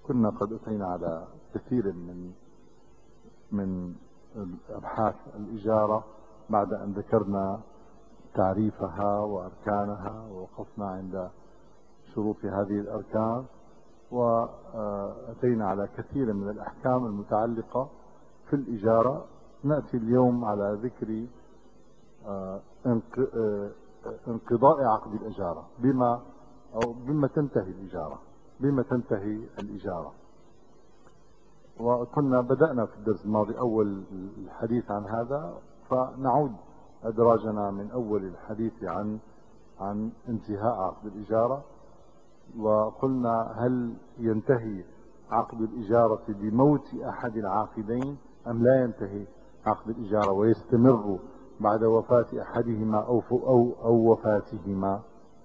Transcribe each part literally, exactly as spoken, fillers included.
كنا قد أتينا على كثير من من أبحاث الإجارة بعد أن ذكرنا تعريفها وأركانها، ووقفنا عند شروط هذه الأركان، وأتينا على كثير من الأحكام المتعلقة في الإجارة. نأتي اليوم على ذكر انقضاء عقد الإجارة، بما أو بما تنتهي الإجارة بما تنتهي الإجارة. وكنا بدأنا في الدرس الماضي أول الحديث عن هذا، فنعود أدراجنا من أول الحديث عن عن انتهاء عقد الإجارة. وقلنا هل ينتهي عقد الإجارة بموت أحد العاقدين أم لا ينتهي عقد الإجارة ويستمر بعد وفاة أحدهما أو أو أو وفاتهما.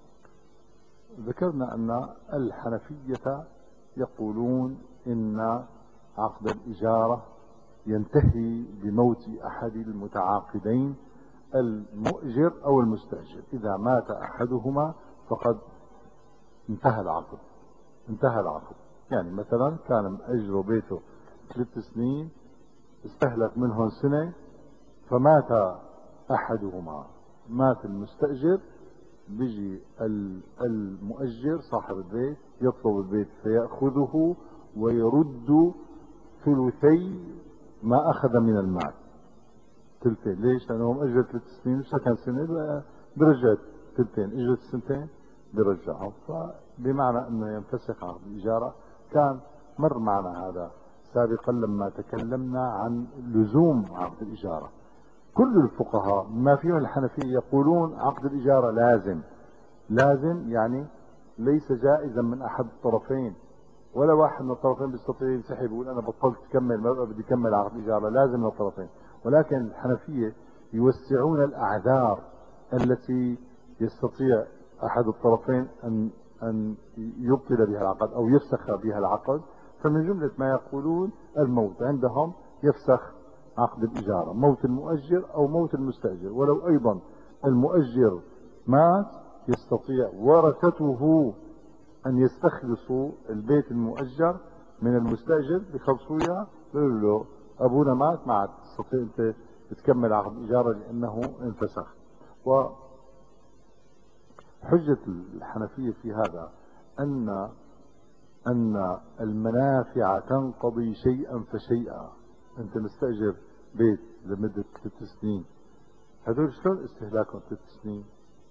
ذكرنا أن الحنفية يقولون إن عقد الإجارة ينتهي بموت أحد المتعاقدين، المؤجر أو المستأجر. إذا مات أحدهما فقد انتهى العقد انتهى العقد يعني مثلا كان مأجر بيته ثلاث سنين، استهلك منهم سنة، فمات أحدهما، مات المستأجر، بيجي المؤجر صاحب البيت يطلب البيت فيأخذه ويرد ثلثي ما أخذ من المال. ثلثين. ليش؟ لأنه مؤجر ثلاث سنين، مش كان سنة، برجع ثلثين. اجرت سنتين برجعهم، فبمعنى أنه ينفسخ عقد الإجارة. كان مر معنا هذا سابقا لما تكلمنا عن لزوم عقد الإجارة. كل الفقهاء ما فيهم الحنفية يقولون عقد الإجارة لازم لازم يعني ليس جائزا من أحد الطرفين، ولا واحد من الطرفين بيستطيع ينسحب ويقول أنا بطلت تكمل، ما بدي أكمل عقد الإجارة، لازم من الطرفين. ولكن الحنفية يوسعون الأعذار التي يستطيع أحد الطرفين أن أن يبطل بها العقد أو يفسخ بها العقد. فمن جملة ما يقولون الموت عندهم يفسخ عقد الإجارة، موت المؤجر أو موت المستأجر. ولو أيضا المؤجر مات يستطيع ورثته أن يستخلصوا البيت المؤجر من المستأجر، بخلصوا اياه، بيقولوا له أبونا مات، ما عاد تستطيع أنت تكمل عقد الإجارة لأنه انفسخ. وحجة الحنفية في هذا أن أن المنافع تنقضي شيئا فشيئا. أنت مستأجر بيت لمدة ثلاث سنين، هذول شلون استهلاكهم ثلاث سنين؟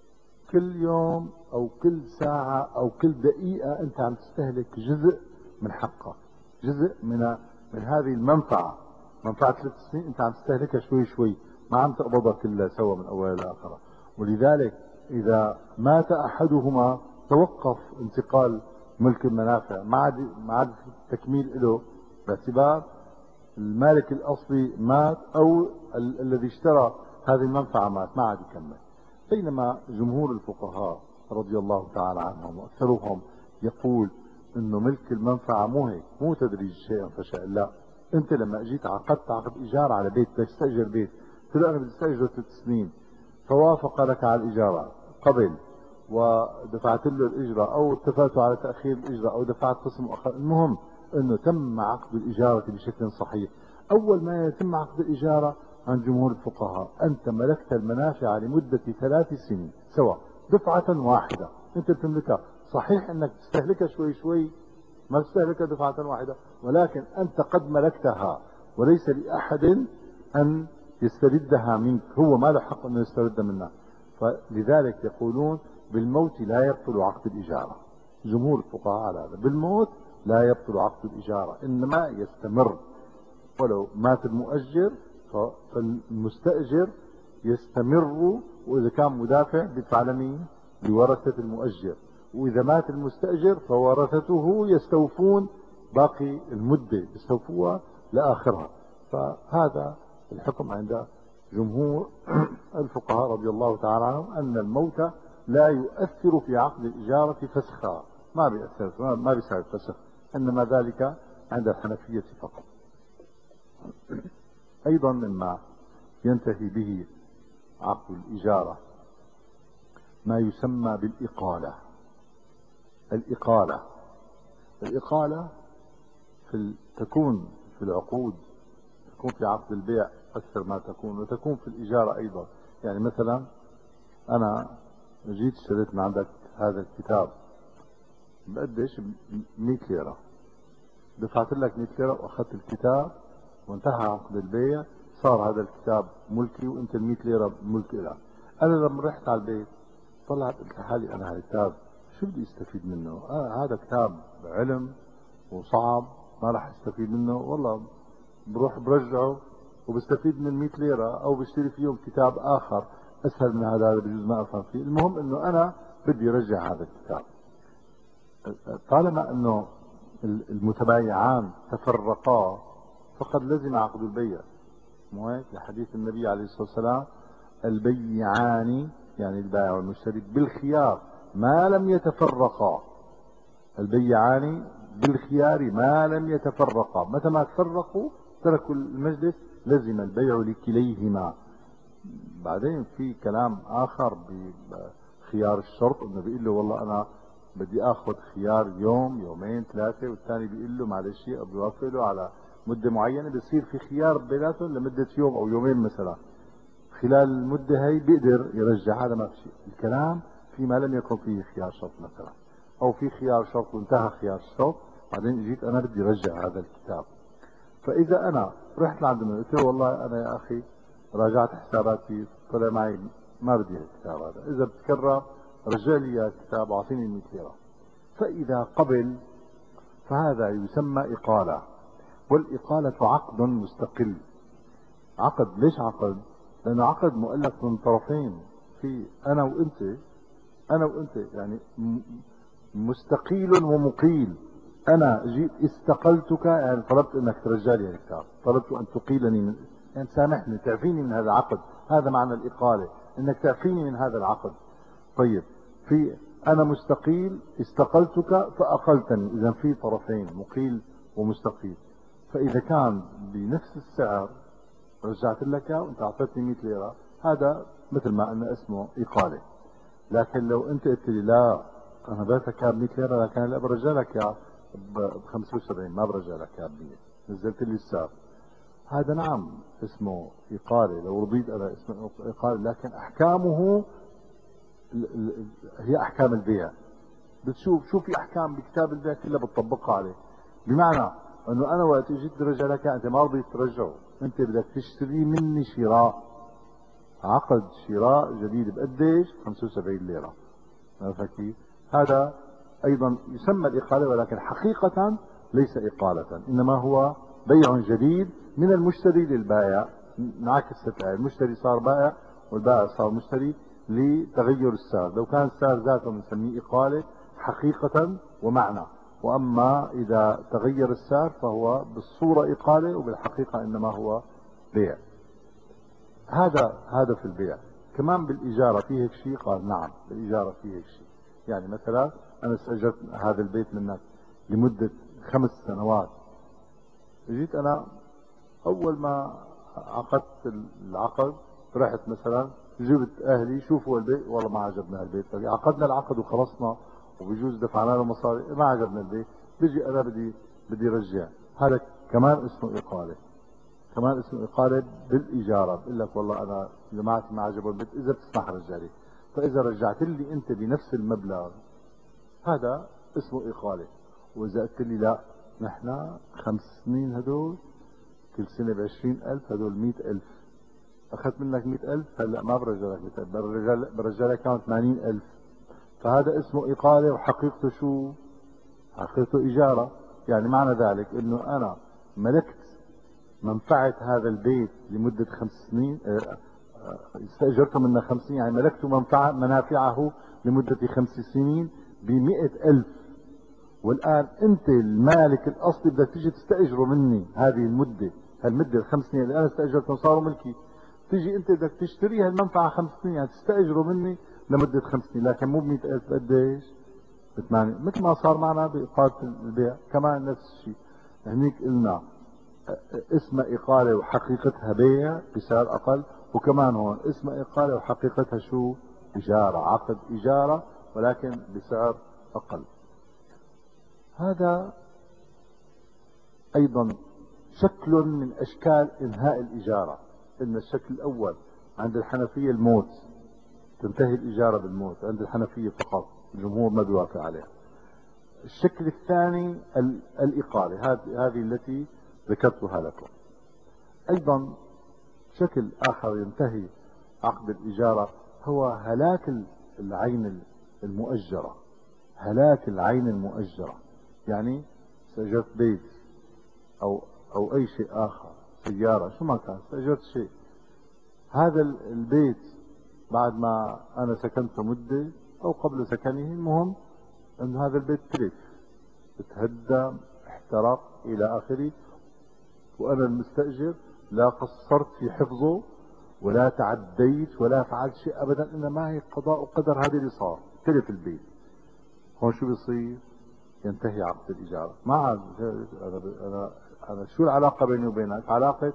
كل يوم او كل ساعة او كل دقيقة انت عم تستهلك جزء من حقك، جزء من من هذه المنفعة. منفعة ثلاث سنين انت عم تستهلكها شوي شوي، ما عم تقبضها كلها سوا من اولها لاخرها. ولذلك اذا مات احدهما توقف انتقال ملك المنافع، ما عاد ما عاد تكميل له، باعتبار المالك الاصلي مات او ال الذي اشترى هذه المنفعة مات، ما عاد يكمل. بينما جمهور الفقهاء رضي الله تعالى عنهم واكثرهم يقول انه ملك المنفعة مو هيك، مو تدريج شيئا فشيئا. لا، انت لما اجيت عقدت عقد ايجار على بيت، بدك تستاجر بيت، قلت له انا بدي استاجره ثلاث سنين، فوافق لك على الاجارة، قبل ودفعت له الاجرة او اتفقتوا على تاخير الاجرة او دفعت قسم مؤخر، المهم انه تم عقد الاجارة بشكل صحيح. اول ما يتم عقد الاجارة عن جمهور الفقهاء انت ملكت المنافع لمدة ثلاث سنين سواء دفعة واحدة، انت بتملكها. صحيح انك تستهلكها شوي شوي، ما تستهلكها دفعة واحدة، ولكن انت قد ملكتها وليس لاحد ان يستردها منك، هو ما له حق انه يسترد منك. فلذلك يقولون بالموت لا يبطل عقد الاجارة. جمهور الفقهاء على هذا، بالموت لا يبطل عقد الاجارة، انما يستمر. ولو مات المؤجر فالمستأجر يستمر، واذا كان مدافع بيدفع لمين؟ لورثة المؤجر. واذا مات المستأجر فورثته يستوفون باقي المدة، يستوفوها لاخرها. فهذا الحكم عند جمهور الفقهاء رضي الله تعالى عنهم، ان الموت لا يؤثر في عقد الإجارة فسخا، ما بيأثر، ما بيساعد فسخ، انما ذلك عند الحنفية فقط. ايضا مما ينتهي به عقد الإجارة ما يسمى بالإقالة. الإقالة الإقالة في ال... تكون في العقود، تكون في عقد البيع أكثر ما تكون، وتكون في الإجارة أيضا. يعني مثلا أنا جيت اشتريت من عندك هذا الكتاب بقديش؟ مئة ليرة. دفعت لك مئة ليرة وأخذت الكتاب وانتهى عقد البيع، صار هذا الكتاب ملكي وأنت ال مئة ليرة ملك لك. أنا لما رحت على البيت طلعت قلت لحالي أنا هذا الكتاب شو بدي استفيد منه؟ أنا هذا كتاب علم وصعب ما راح استفيد منه، والله بروح برجعه وبستفيد من مئة ليرة، او بشتري فيهم كتاب اخر اسهل من هذا، هذا بجوز ما افهم فيه. المهم انه انا بدي ارجع هذا الكتاب. طالما انه المتبايعان تفرقا فقد لزم عقد البيع، مو هيك؟ لحديث النبي عليه الصلاة والسلام البيعان يعني البائع والمشتري بالخيار ما لم يتفرقا. البيعان بالخيار ما لم يتفرقا، متى ما تفرقوا تركوا المجلس لزم البيع لكليهما. بعدين في كلام اخر بخيار الشرط، انه بيقول له والله انا بدي اخذ خيار يوم يومين ثلاثه، والثاني بيقول له معلش بيوافق له على مده معينه، بيصير في خيار بيناتهم لمده يوم او يومين مثلا. خلال المده هي بيقدر يرجع، هذا ما في شيء. الكلام فيما لم يكن فيه خيار شرط مثلا، او في خيار شرط وانتهى خيار الشرط، بعدين جيت انا بدي ارجع هذا الكتاب. فاذا انا رحت لعند المدير قلت له والله انا يا اخي راجعت حساباتي طلع معي ما بدي الكتاب هذا، اذا بتكرر رجع لي اياه الكتاب واعطيني مئة ليرة. فاذا قبل فهذا يسمى اقالة، والاقالة عقد مستقل. عقد ليش عقد؟ لانه عقد مؤلف من طرفين، في انا وانت، انا وانت يعني مستقيل ومقيل. انا جيت استقلتك يعني طلبت انك ترجع لي الكتاب، طلبت ان تقيلني من يعني تسامحني تعفيني من هذا العقد، هذا معنى الاقاله، انك تعفيني من هذا العقد. طيب في انا مستقيل استقلتك فاقلتني، اذا في طرفين مقيل ومستقيل. فاذا كان بنفس السعر رجعت لك وانت اعطيتني مئة ليرة، هذا مثل ما قلنا اسمه اقاله. لكن لو انت قلت لي لا انا بعتك ب مئة ليرة لكن لا برجع لك يا ب خمسة وسبعين، ما برجع لك يا ب مئة، نزلت لي السعر، هذا نعم اسمه اقاله. لو رضيت انا اسمه اقاله، لكن احكامه هي احكام البيع. بتشوف شو في احكام بكتاب البيع كلها بتطبقها عليه. بمعنى انه انا وقت اجيت برجع لك انت ما رضيت ترجعه، انت بدك تشتري مني شراء، عقد شراء جديد بقديش؟ خمسة وسبعين ليرة. عرفت كيف؟ هذا ايضا يسمى الاقاله، ولكن حقيقة ليس اقالة، انما هو بيع جديد من المشتري للبائع. انعكست الآية، المشتري صار بائع والبائع صار مشتري لتغير السعر. لو كان السعر ذاته بنسميه اقالة حقيقة ومعنى، واما اذا تغير السعر فهو بالصورة اقالة وبالحقيقة انما هو بيع. هذا هذا في البيع. كمان بالاجارة فيه هيك شيء؟ قال نعم بالاجارة فيه هيك شيء. يعني مثلا انا استاجرت هذا البيت منك لمدة خمس سنوات، جيت انا اول ما عقدت العقد رحت مثلا جبت اهلي شوفوا البيت، والله ما عجبنا البيت، عقدنا العقد وخلصنا وبجوز دفعنا له مصاري، ما عجبنا البيت، بيجي انا بدي بدي رجع، هذا كمان اسمه اقاله. كمان اسمه اقاله بالاجاره، بقول لك والله انا جماعتي ما عجبوا البيت، اذا بتسمح رجع لي. فاذا رجعت لي انت بنفس المبلغ هذا اسمه اقاله. واذا قلت لي لا نحن خمس سنين هدول كل سنه بعشرين الف، هدول مئة الف، اخذت منك مئة الف، هلا ما برجع لك مئة الف، برجع برجع لك كمان ثمانين الف، فهذا اسمه اقاله وحقيقته شو؟ حقيقته اجاره. يعني معنى ذلك انه انا ملكت منفعة هذا البيت لمدة خمس سنين، استأجرته منه خمس سنين، يعني ملكت منفعة منافعه لمدة خمس سنين بمئة ألف، والآن أنت المالك الأصلي بدك تيجي تستأجره مني هذه المدة، هالمدة الخمس سنين اللي أنا استأجرته صاروا ملكي، تيجي أنت بدك تشتري هالمنفعة خمس سنين، يعني تستأجره مني لمدة خمس سنين، لكن مو بمئة ألف، قديش؟ بثمانية، مثل ما صار معنا بإقالة البيع كمان نفس الشيء. هنيك قلنا اسمها إقالة وحقيقتها بيع بسعر أقل، وكمان هون اسمها إقالة وحقيقتها شو؟ إجارة، عقد إجارة ولكن بسعر أقل. هذا أيضا شكل من أشكال إنهاء الإجارة. إن الشكل الأول عند الحنفية الموت، تنتهي الإجارة بالموت عند الحنفية فقط، الجمهور ما بيوافق عليها. الشكل الثاني الإقالة، هذه التي ذكرتها لكم. أيضا شكل آخر ينتهي عقد الإجارة هو هلاك العين المؤجرة. هلاك العين المؤجرة يعني استأجرت بيت أو أو أي شيء آخر، سيارة، شو ما كان، استأجرت شيء، هذا البيت بعد ما أنا سكنته مدة أو قبل سكنه، المهم أن هذا البيت تلف، تهدم، احترق إلى آخره، وأنا المستأجر لا قصرت في حفظه ولا تعديت ولا فعلت شيء أبدا، إنما هي قضاء وقدر، هذا اللي صار، تلف البيت. هون شو بيصير؟ ينتهي عقد الإجارة. ما عاد أنا, أنا, أنا شو العلاقة بيني وبينك؟ علاقة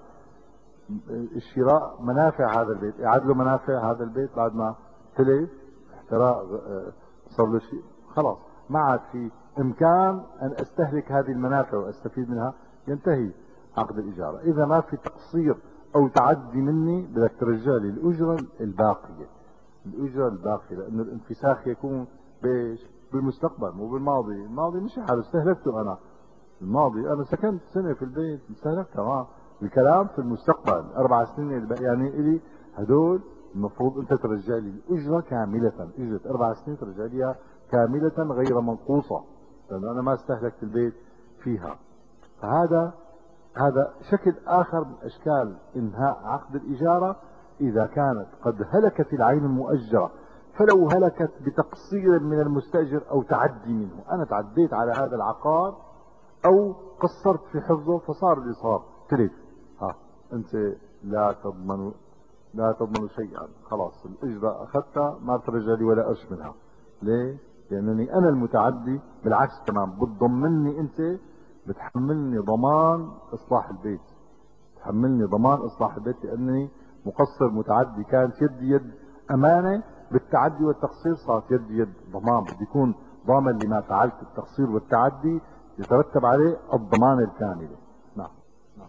الشراء منافع هذا البيت، إعادة له منافع هذا البيت بعد ما تلف، احتراق، صار له شيء، خلاص ما عاد في إمكان أن أستهلك هذه المنافع وأستفيد منها، ينتهي عقد الإجارة. إذا ما في تقصير أو تعدي مني بدك ترجع لي الأجرة الباقية، الأجرة الباقية، لأنه الانفساخ يكون بإيش؟ بالمستقبل مو بالماضي. الماضي مش حال استهلكته أنا، الماضي أنا سكنت سنة في البيت استهلكتها، ما الكلام في المستقبل، أربع سنين اللي يعني إلي هدول المفروض أنت ترجع لي الأجرة كاملة، أجرة أربع سنين ترجع لي كاملة غير منقوصة، لأن أنا ما استهلكت البيت فيها. فهذا هذا شكل آخر من أشكال إنهاء عقد الإجارة، إذا كانت قد هلكت العين المؤجرة، فلو هلكت بتقصير من المستأجر أو تعدي منه، أنا تعديت على هذا العقار أو قصرت في حفظه فصار اللي صار تلف، ها أنت لا تضمن لا تضمن شيئا، خلاص الأجرة أخذتها ما ترجع لي ولا قرش منها. ليه؟ لأنني أنا المتعدي، بالعكس تمام، بتضمني أنت، بتحملني ضمان إصلاح البيت، تحملني ضمان إصلاح البيت، لأنني مقصر متعدي، كانت يد يد أمانة، بالتعدي والتقصير صارت يد يد ضمان، بدي يكون ضامن لما فعلت التقصير والتعدي، يترتب عليه الضمان الكامل. نعم نعم.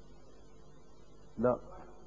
لا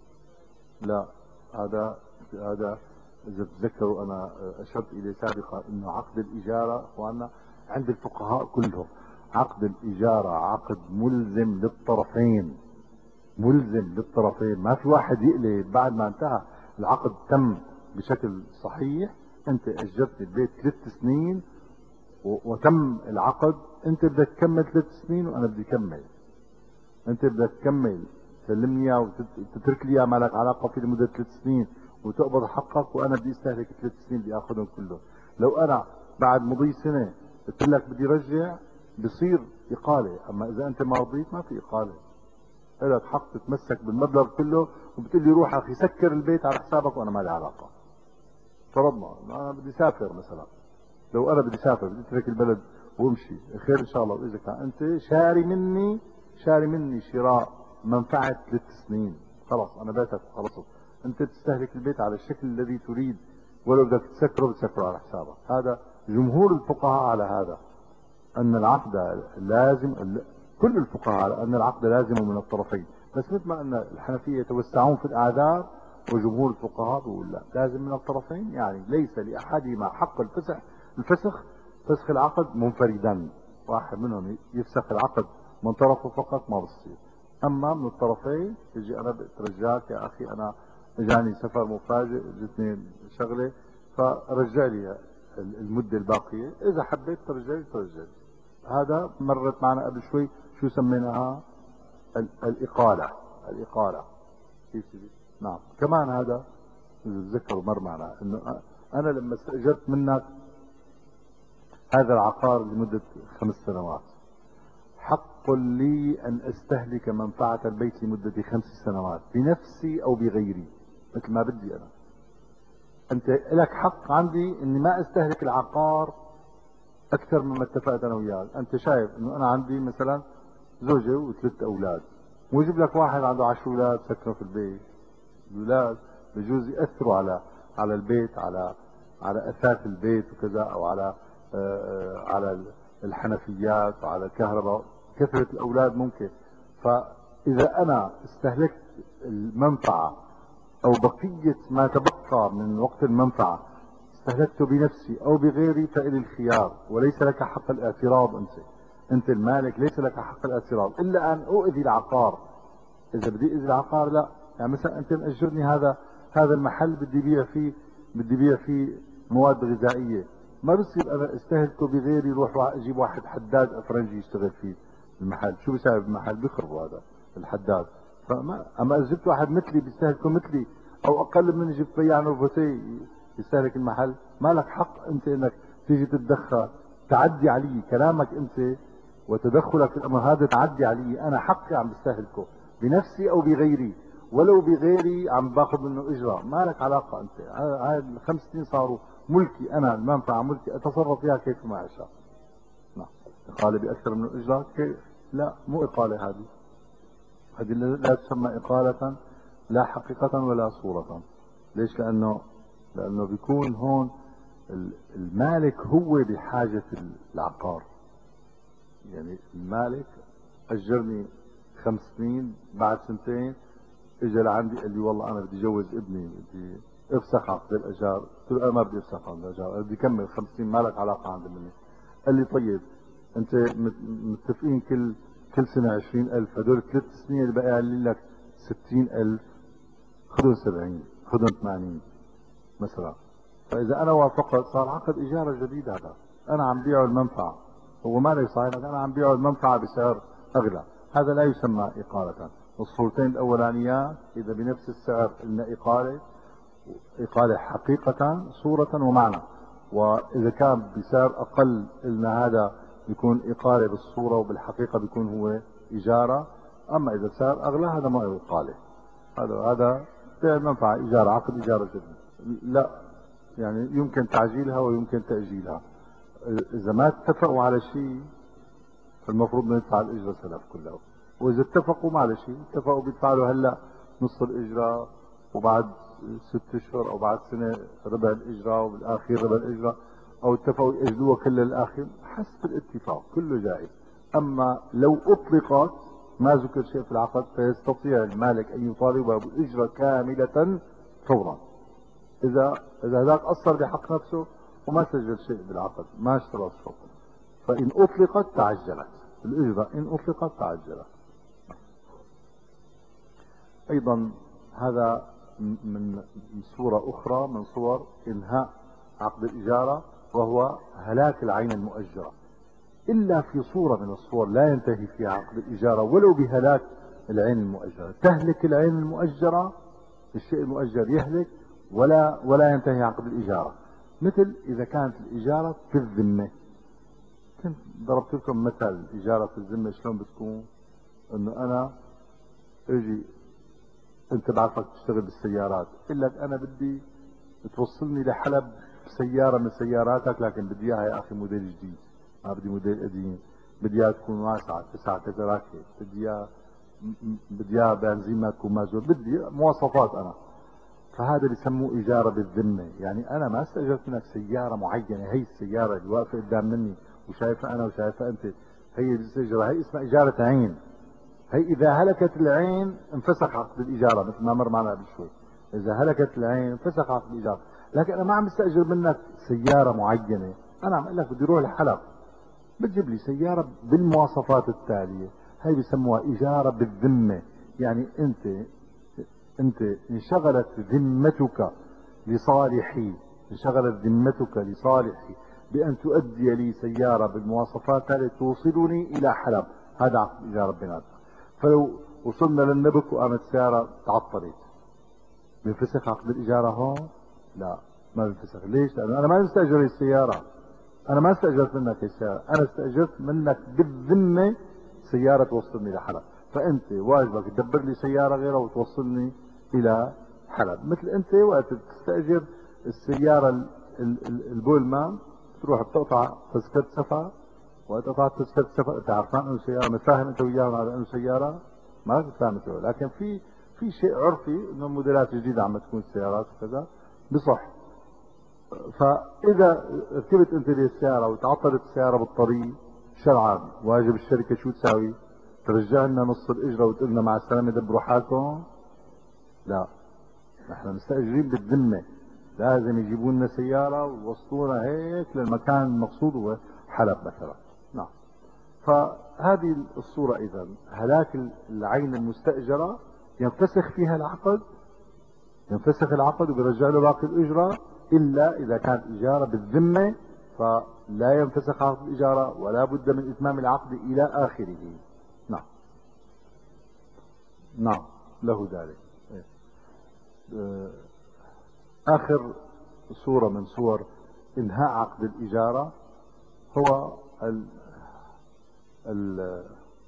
لا هذا هذا إذا تذكروا أنا أشرت إليه سابقا أنه عقد الإجارة أخواننا عند الفقهاء كلهم، عقد الإجارة عقد ملزم للطرفين، ملزم للطرفين، ما في واحد يقلب بعد ما انتهى العقد تم بشكل صحيح. أنت أجرت البيت ثلاث سنين وتم العقد، أنت بدك تكمل ثلاث سنين وأنا بدي أكمل، أنت بدك تكمل تسلمني اياه وتترك لي اياه، ما لك علاقه فيه لمده ثلاث سنين وتقبض حقك، وانا بدي استهلك ثلاث سنين بدي اخذهم كلهم. لو انا بعد مضي سنه قلت لك بدي رجع، بصير اقاله، اما اذا انت ما رضيت ما في اقاله، لك حق تتمسك بالمبلغ كله وبتقول لي روح اخي سكر البيت على حسابك وانا ما لي علاقه. فرضنا انا بدي اسافر مثلا، لو انا بدي اسافر بدي اترك البلد وامشي، خير ان شاء الله، واذا كان انت شاري مني شاري مني شراء منفعة ثلاث سنين، خلاص انا بيتك وخلصت، انت تستهلك البيت على الشكل الذي تريد، ولو بدك تسكره بتسكره على حسابك. هذا جمهور الفقهاء على هذا، ان العقد لازم، كل الفقهاء على ان العقد لازم من الطرفين، بس مثل ما ان الحنفية يتوسعون في الاعذار، وجمهور الفقهاء بيقول لا لازم من الطرفين، يعني ليس لاحدهما حق الفسخ الفسخ فسخ العقد منفردا، واحد منهم يفسخ العقد من طرفه فقط ما بصير، اما من الطرفين تجي انا بترجاك يا اخي، انا اجاني سفر مفاجئ، جتني شغله، فرجع لي المده الباقيه، اذا حبيت ترجع لي ترجع لي. هذا مرت معنا قبل شوي، شو سميناها؟ الاقاله، الاقاله كيف تجي؟ نعم كمان هذا تذكروا مر معنا انه انا لما استاجرت منك هذا العقار لمده خمس سنوات، حق لي ان استهلك منفعة البيت لمدة خمس سنوات بنفسي او بغيري مثل ما بدي انا. انت لك حق عندي اني ما استهلك العقار اكثر مما اتفقت انا وياك. انت شايف انه انا عندي مثلا زوجة وثلاث اولاد، ويجيب لك واحد عنده عشر اولاد سكنوا في البيت، الاولاد بجوز ياثروا على على البيت، على على اثاث البيت وكذا، او على آآ آآ على الحنفيات وعلى الكهرباء، كثرة الأولاد ممكن. فإذا أنا استهلكت المنفعة أو بقية ما تبقى من وقت المنفعة استهلكته بنفسي أو بغيري فإلي الخيار، وليس لك حق الاعتراض. أنت أنت المالك ليس لك حق الاعتراض إلا أن أؤذي العقار. إذا بدي أؤذي العقار لا. يعني مثلا أنت مأجرني هذا هذا المحل بدي بيع فيه بدي بيع فيه مواد غذائية، ما بصير أنا استهلكه بغيري يروح أجيب واحد حداد أفرنجي يشتغل فيه المحل. شو بيساوي المحل؟ بيخربوا هذا الحداد. فما اما اذا جبت واحد مثلي بيستهلكه مثلي او اقل من جبت بياع نوفوتي يستهلك المحل، ما لك حق انت انك تيجي تتدخل تعدي علي. كلامك انت وتدخلك في الامر هذا تعدي علي. انا حقي عم بستهلكه بنفسي او بغيري، ولو بغيري عم باخذ منه اجره. ما لك علاقه انت. هاي الخمس سنين صاروا ملكي انا، المنفعه ملكي، اتصرف فيها كيف ما اشاء. نعم. اقاله باكثر من اجره كيف؟ لا، مو اقاله هذه. هذه لا تسمى إقالة لا حقيقة ولا صورة. ليش؟ لأنه لأنه بيكون هون المالك هو بحاجة العقار. يعني المالك أجرني خمس سنين، بعد سنتين اجى لعندي قال لي والله أنا بدي أجوز ابني، بدي افسخ عقد الأجار. قلت له أنا ما بدي افسخ عقد الأجار، بدي أكمل خمس سنين، ما لك علاقة عندي مني. قال لي طيب أنت متفقين كل كل سنة عشرين ألف، هدول ثلاث سنين اللي بقى لي لك ستين ألف، خذهم سبعين، خذهم ثمانين مثلا. فإذا أنا وافقت صار عقد إجارة جديد. هذا أنا عم بيعه المنفعة، هو ما لي صاير، أنا عم بيعه المنفعة بسعر أغلى. هذا لا يسمى إقالة. الصورتين الأولانيات إذا بنفس السعر قلنا إقالة، إقالة حقيقة صورة ومعنى. وإذا كان بسعر أقل قلنا هذا بيكون إقالة بالصورة وبالحقيقة بيكون هو إجارة. أما إذا سعر أغلى هذا ما هو إقالة، هذا هذا بيع منفعة، إجارة، عقد إجارة جديد. لا، يعني يمكن تعجيلها ويمكن تأجيلها. إذا ما اتفقوا على شيء فالمفروض ندفع الإجرة سلف كلها. وإذا اتفقوا ما على شيء، اتفقوا بيدفعوا له هلا نص الإجرة وبعد ست اشهر او بعد سنه ربع الاجره وبالاخير ربع الاجره، او اتفقوا ياجلوها كل الاخر، حسب الاتفاق كله جائز. اما لو اطلقت ما ذكر شيء في العقد فيستطيع المالك ان يطالب بالاجره كامله فورا. اذا اذا هذاك قصر بحق نفسه وما سجل شيء بالعقد، ما اشترى الصوت، فان اطلقت تعجلت الاجره، ان اطلقت تعجلت. ايضا هذا من صورة أخرى من صور إنهاء عقد الإجارة، وهو هلاك العين المؤجرة. إلا في صورة من الصور لا ينتهي فيها عقد الإجارة ولو بهلاك العين المؤجرة. تهلك العين المؤجرة، الشيء المؤجر يهلك ولا ولا ينتهي عقد الإجارة. مثل إذا كانت الإجارة في الذمة. كنت ضربت لكم مثل إجارة في الذمة شلون بتكون. إنه أنا اجي انت بعرفك تشتغل بالسيارات، قل لك انا بدي توصلني لحلب سيارة من سياراتك، لكن بدي اياها يا اخي موديل جديد، ما بدي موديل قديم، بدي اياها تكون واسعة تسعة تراكب، بدي اياها بدي اياها بنزين ما تكون مازوت، بدي مواصفات انا. فهذا بيسموه اجارة بالذمة. يعني انا ما استاجرت منك سيارة معينة، هي السيارة اللي واقفة قدام مني وشايفها انا وشايفها انت، هي الاستجارة، هي اسمها اجارة عين. هي اذا هلكت العين انفسخ عقد الاجاره، مثل ما مر معنا قبل شوي. اذا هلكت العين انفسخ عقد الاجاره. لكن انا ما عم بستاجر منك سياره معينه، انا عم اقول لك بدي اروح الحلب، بتجيب لي سياره بالمواصفات التاليه. هي بسموها اجاره بالذمه. يعني انت انت انشغلت ذمتك لصالحي، انشغلت ذمتك لصالحي بان تؤدي لي سياره بالمواصفات هذه توصلني الى حلب. هذا عقد اجاره بيناتنا. فلو وصلنا للنبك وقامت السيارة تعطلت، بينفسخ عقد الإجارة هون؟ لا، ما بينفسخ. ليش؟ لأنه أنا ما مستأجر السيارة، أنا ما استأجرت منك السيارة، أنا استأجرت منك بالذمة سيارة توصلني لحلب. فأنت واجبك تدبر لي سيارة غيرها وتوصلني إلى حلب. مثل أنت وقت تستأجر السيارة البولمان تروح بتقطع تذكرة سفر، وقت قطعت تذكرة السفر انت عارفان انه سيارة، متفاهم انت وياهم على انه سيارة، ما بتفهم انت. لكن في في شيء عرفي انه موديلات جديدة عم تكون السيارات وكذا بصح. فاذا ركبت انت للسيارة وتعطلت السيارة بالطريق، شرعا واجب الشركة شو تساوي؟ ترجع لنا نص الإجرة وتقول لنا مع السلامة دبروا حالكم؟ لا، نحن مستأجرين بالذمة، لازم يجيبوا لنا سيارة ويوصلونا هيك للمكان المقصود هو حلب مثلا. نعم. فهذه الصورة إذا هلاك العين المستأجرة ينفسخ فيها العقد، ينفسخ العقد وبيرجع له باقي الإجرة، إلا إذا كانت إجارة بالذمة فلا ينفسخ عقد الإجارة ولا بد من إتمام العقد إلى آخره. نعم. نعم له ذلك. آخر صورة من صور إنهاء عقد الإجارة هو ال ال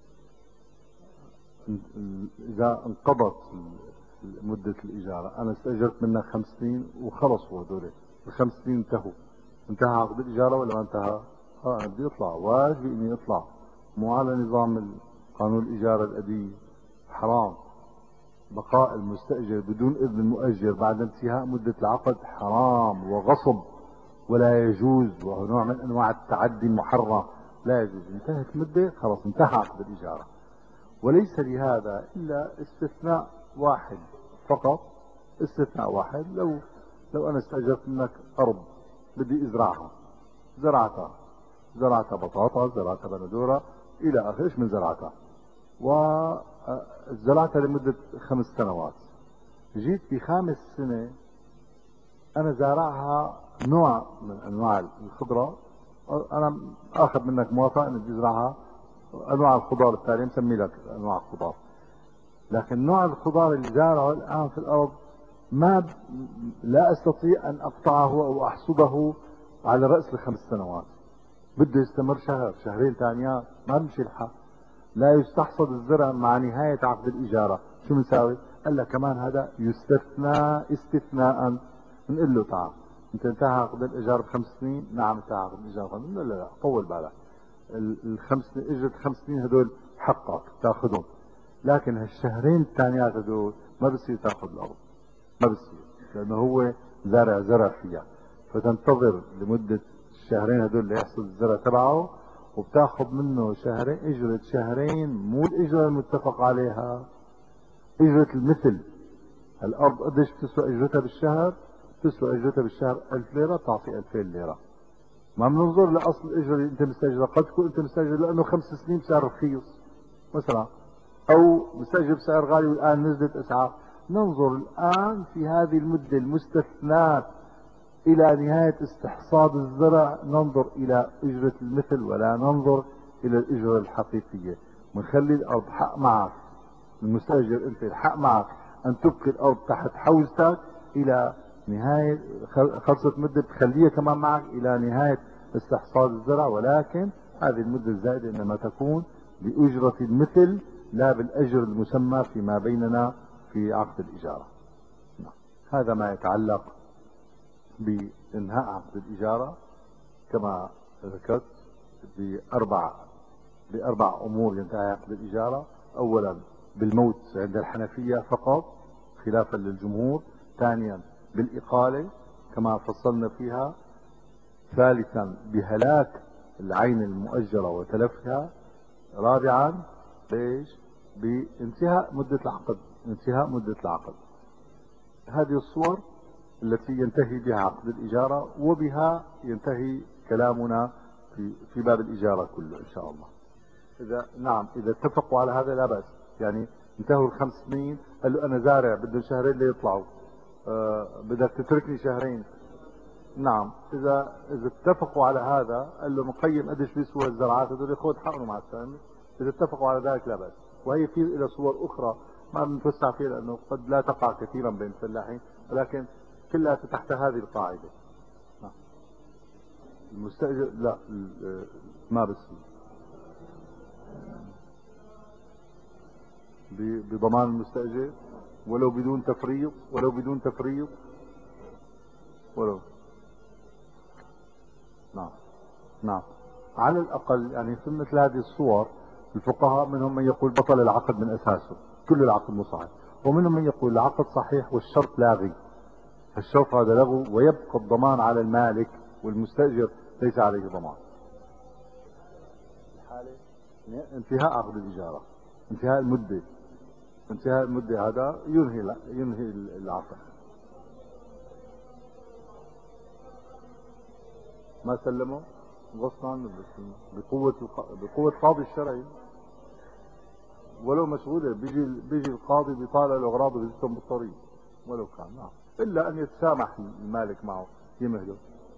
إذا انقضت مدة الإجارة، أنا استأجرت منك خمس سنين وخلصوا هذول الخمس سنين انتهوا، انتهى عقد الإجارة ولا ما انتهى؟ اه بدي اطلع، واجبي اني اطلع، مو على نظام قانون الإجارة القديم. حرام بقاء المستأجر بدون إذن المؤجر بعد انتهاء مدة العقد، حرام وغصب ولا يجوز، وهو نوع من أنواع التعدي المحرم، لا يجوز. انتهت المدة خلاص انتهى عقد الإجارة. وليس لهذا إلا استثناء واحد فقط، استثناء واحد، لو لو أنا استأجرت منك أرض بدي أزرعها، زرعتها زرعتها بطاطا، زرعتها بندورة إلى آخره، إيش من زرعتها، وزرعتها لمدة خمس سنوات، جيت في خامس سنة أنا زارعها نوع من أنواع الخضرة، أنا آخذ منك موافقة أن تزرعها أنواع الخضار التالية، مسمي لك أنواع الخضار، لكن نوع الخضار اللي زارعه الآن في الأرض ما ب... لا أستطيع أن أقطعه أو أحصده على رأس الخمس سنوات، بده يستمر شهر شهرين ثانيات، ما بمشي الحال. لا يستحصد الزرع مع نهاية عقد الإجارة. شو بنساوي؟ قال لك كمان هذا يستثنى استثناء. بنقول له تعال انت انتهى عقد الإجارة بخمس سنين، نعم انتهى عقد الإجارة بخمس سنين، لا لا لا طول بالك، الخمس سنين اجرة خمس سنين هدول حقك تاخذهم، لكن هالشهرين الثانيات هدول ما بصير تاخذ الأرض، ما بصير، لأنه هو زارع زرع فيها، فتنتظر لمدة الشهرين هدول ليحصل الزرع تبعه، وبتاخذ منه شهرين، اجرة شهرين، مو الاجرة المتفق عليها، اجرة المثل. الارض قديش بتسوى اجرتها بالشهر؟ بتسوى اجرتها بالشهر ألف ليرة، تعطي ألفين ليرة. ما بننظر لاصل الاجرة اللي انت مستاجرها، قد تكون انت مستاجر لانه خمس سنين بسعر رخيص مثلا، او مستاجر بسعر غالي والان نزلت اسعار. ننظر الان في هذه المدة المستثناة الى نهاية استحصاد الزرع، ننظر الى اجرة المثل ولا ننظر الى الاجرة الحقيقية. بنخلي الارض حق معك، المستاجر انت الحق معك ان تبقي الارض تحت حوزتك الى نهاية خلصت مدة، تخليها كمان معك الى نهاية استحصاد الزرع، ولكن هذه المدة الزائدة انما تكون باجرة المثل لا بالاجر المسمى فيما بيننا في عقد الاجارة. هذا ما يتعلق بإنهاء عقد الإجارة كما ذكرت بأربع بأربع أمور ينتهي عقد الإجارة. أولا بالموت عند الحنفية فقط خلافا للجمهور. ثانيا بالإقالة كما فصلنا فيها. ثالثا بهلاك العين المؤجرة وتلفها. رابعا ليش؟ بانتهاء مدة العقد، انتهاء مدة العقد. هذه الصور التي ينتهي بها عقد الإجارة، وبها ينتهي كلامنا في في باب الإجارة كله إن شاء الله. إذا نعم إذا اتفقوا على هذا لا بأس، يعني انتهوا الخمس سنين، قال له أنا زارع بدهم شهرين ليطلعوا، أه بدك تتركني شهرين. نعم إذا إذا اتفقوا على هذا، قال له مقيم قديش بيسوى الزراعات هذول، خذ حقهم مع السلامة. إذا اتفقوا على ذلك لا بأس. وهي في إلى صور أخرى ما بنتوسع فيها لأنه قد لا تقع كثيرا بين الفلاحين، ولكن كلها تحت هذه القاعدة. نعم. المستأجر لا ما بصير بضمان المستأجر ولو بدون تفريط، ولو بدون تفريط ولو نعم نعم على الأقل. يعني في مثل هذه الصور الفقهاء منهم من يقول بطل العقد من أساسه، كل العقد مصحح، ومنهم من يقول العقد صحيح والشرط لاغي، الشرط هذا لغو ويبقى الضمان على المالك والمستأجر ليس عليه ضمان. انتهاء عقد الإجارة، انتهاء المدة، انتهاء المدة هذا ينهي ينهي العقد. ما سلموا غصب عنه بقوة بقوة قاضي الشرعي، ولو مشغولة بيجي بيجي القاضي بيطالع الأغراض وبيزتهم بالطريق ولو كان نعم، إلا أن يتسامح المالك معه يمهله.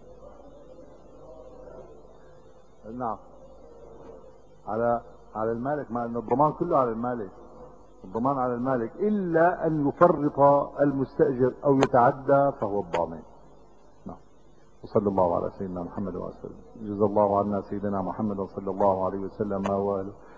نعم، على على المالك، مع أن الضمان كله على المالك، الضمان على المالك إلا أن يفرط المستأجر أو يتعدى فهو الضامن. نعم. وصلى الله على سيدنا محمد وسلم. جزا الله عنا سيدنا محمد صلى الله عليه وسلم ما واله.